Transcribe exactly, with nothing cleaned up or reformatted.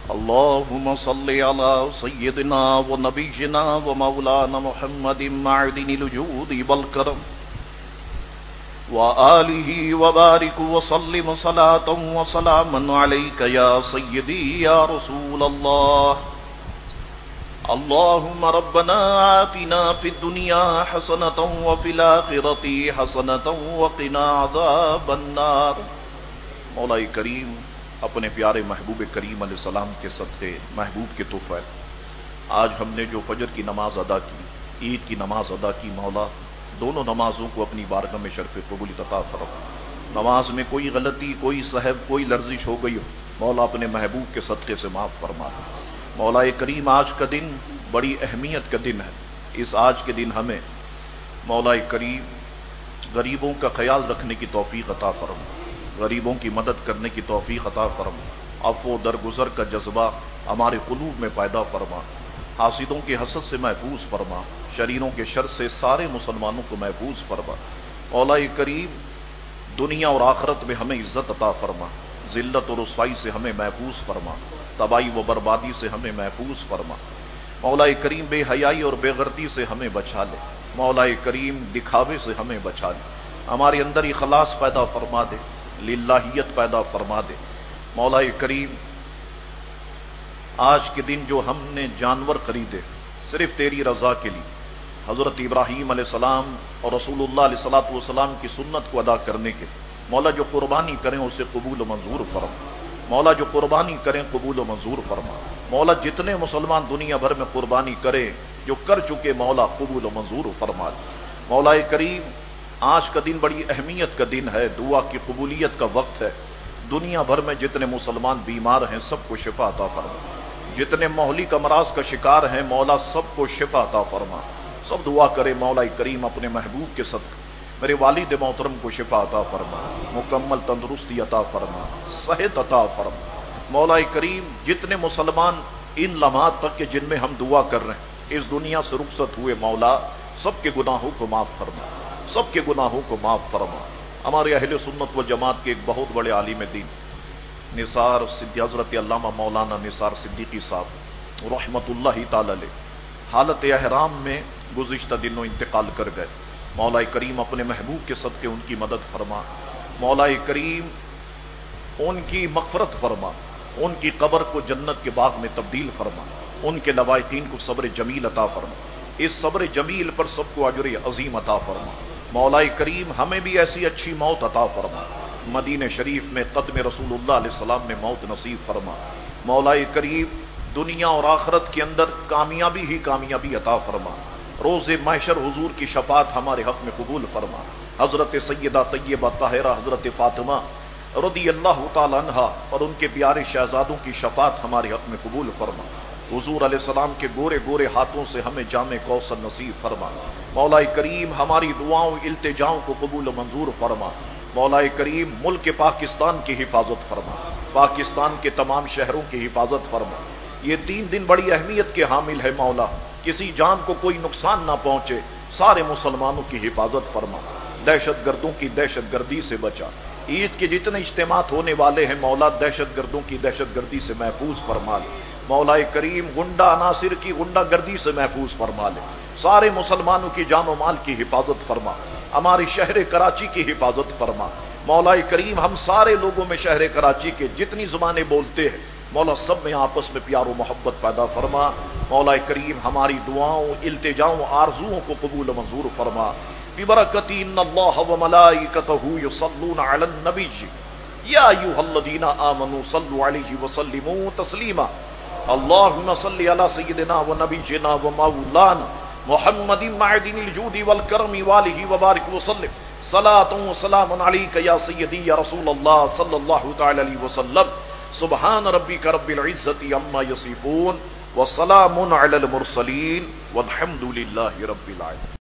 اللهم صل على سيدنا ونبينا ومولانا محمد معدن الجود والكرم وآله وبارك وسلم صلاة وسلاما عليك يا سيدي يا رسول الله. اللهم ربنا آتنا في الدنيا حسنة وفي الآخرة حسنة وقنا عذاب النار. مولا کریم اپنے پیارے محبوب کریم علیہ السلام کے صدقے محبوب کے تحفے آج ہم نے جو فجر کی نماز ادا کی، عید کی نماز ادا کی، مولا دونوں نمازوں کو اپنی بارگاہ میں شرف قبولیت عطا فرما. نماز میں کوئی غلطی، کوئی سہو، کوئی لرزش ہو گئی ہو، مولا اپنے محبوب کے صدقے سے معاف فرما. مولا کریم آج کا دن بڑی اہمیت کا دن ہے. اس آج کے دن ہمیں مولا کریم غریبوں کا خیال رکھنے کی توفیق عطا فرما، غریبوں کی مدد کرنے کی توفیق عطا فرما. عفو و درگزر کا جذبہ ہمارے قلوب میں پیدا فرما. حاسدوں کے حسد سے محفوظ فرما، شریروں کے شر سے سارے مسلمانوں کو محفوظ فرما. مولا کریم دنیا اور آخرت میں ہمیں عزت عطا فرما، ذلت اور رسوائی سے ہمیں محفوظ فرما، تباہی و بربادی سے ہمیں محفوظ فرما. مولا کریم بے حیائی اور بے غیرتی سے ہمیں بچا لے. مولا کریم دکھاوے سے ہمیں بچا لے. ہمارے اندر اخلاص پیدا فرما دے، للہیت پیدا فرما دے. مولا کریم آج کے دن جو ہم نے جانور خریدے صرف تیری رضا کے لیے، حضرت ابراہیم علیہ السلام اور رسول اللہ علیہ الصلوۃ والسلام کی سنت کو ادا کرنے کے، مولا جو قربانی کریں اسے قبول و منظور فرما. مولا جو قربانی کریں قبول و منظور فرما. مولا جتنے مسلمان دنیا بھر میں قربانی کرے، جو کر چکے، مولا قبول و منظور فرما. مولا کریم آج کا دن بڑی اہمیت کا دن ہے، دعا کی قبولیت کا وقت ہے. دنیا بھر میں جتنے مسلمان بیمار ہیں سب کو شفا عطا فرما. جتنے مہلک امراض کا شکار ہیں مولا سب کو شفا عطا فرما. سب دعا کرے مولا کریم اپنے محبوب کے صدقے میرے والد محترم کو شفا عطا فرما، مکمل تندرستی عطا فرما، صحت عطا فرما. مولا کریم جتنے مسلمان ان لمحات تک کہ جن میں ہم دعا کر رہے ہیں اس دنیا سے رخصت ہوئے، مولا سب کے گناہوں کو معاف فرما، سب کے گناہوں کو معاف فرما. ہمارے اہل سنت و جماعت کے ایک بہت بڑے عالم دین نثار صدیقی حضرت علامہ مولانا نثار صدیقی صاحب رحمت اللہ تعالی علیہ حالت احرام میں گزشتہ دنوں انتقال کر گئے. مولا کریم اپنے محبوب کے صدقے ان کی مدد فرما. مولا کریم ان کی مغفرت فرما، ان کی قبر کو جنت کے باغ میں تبدیل فرما. ان کے لوائقین کو صبر جمیل عطا فرما. اس صبر جمیل پر سب کو اجر عظیم عطا فرما. مولا کریم ہمیں بھی ایسی اچھی موت عطا فرما. مدینہ شریف میں قدم رسول اللہ علیہ السلام میں موت نصیب فرما. مولا کریم دنیا اور آخرت کے اندر کامیابی ہی کامیابی عطا فرما. روز محشر حضور کی شفاعت ہمارے حق میں قبول فرما. حضرت سیدہ طیبہ طاہرہ حضرت فاطمہ رضی اللہ تعالی عنہا اور ان کے پیارے شہزادوں کی شفاعت ہمارے حق میں قبول فرما. حضور علیہ السلام کے گورے گورے ہاتھوں سے ہمیں جامع کوثر نصیب فرما. مولا کریم ہماری دعاؤں التجاؤں کو قبول و منظور فرما. مولا کریم ملک پاکستان کی حفاظت فرما، پاکستان کے تمام شہروں کی حفاظت فرما. یہ تین دن بڑی اہمیت کے حامل ہے مولا، کسی جان کو کوئی نقصان نہ پہنچے. سارے مسلمانوں کی حفاظت فرما، دہشت گردوں کی دہشت گردی سے بچا. عید کے جتنے اجتماعات ہونے والے ہیں مولا دہشت گردوں کی دہشت گردی سے محفوظ فرما لے. مولا کریم غنڈہ عناصر کی غنڈہ گردی سے محفوظ فرما لے. سارے مسلمانوں کی جان و مال کی حفاظت فرما. ہماری شہر کراچی کی حفاظت فرما. مولا کریم ہم سارے لوگوں میں شہر کراچی کے جتنی زبانیں بولتے ہیں مولا سب میں آپس میں پیار و محبت پیدا فرما. مولا کریم ہماری دعاؤں التجاؤں آرزوؤں کو قبول و منظور فرما. ببرکت ان اللہ وملائکتہ یصلون علی النبی یا ایھا الذین آمنوا صلوا علیہ وسلموا تسلیما. اللهم صل علی سیدنا و نبینا و مولانا محمد معدن الجود والکرم والہ وبارک وسلم. صلاۃ و سلام علیک یا سیدی یا رسول اللہ صلی اللہ تعالی علیہ وسلم. سبحان ربک رب العزۃ عما یصفون وسلام علی المرسلین والحمد للہ رب العالمین.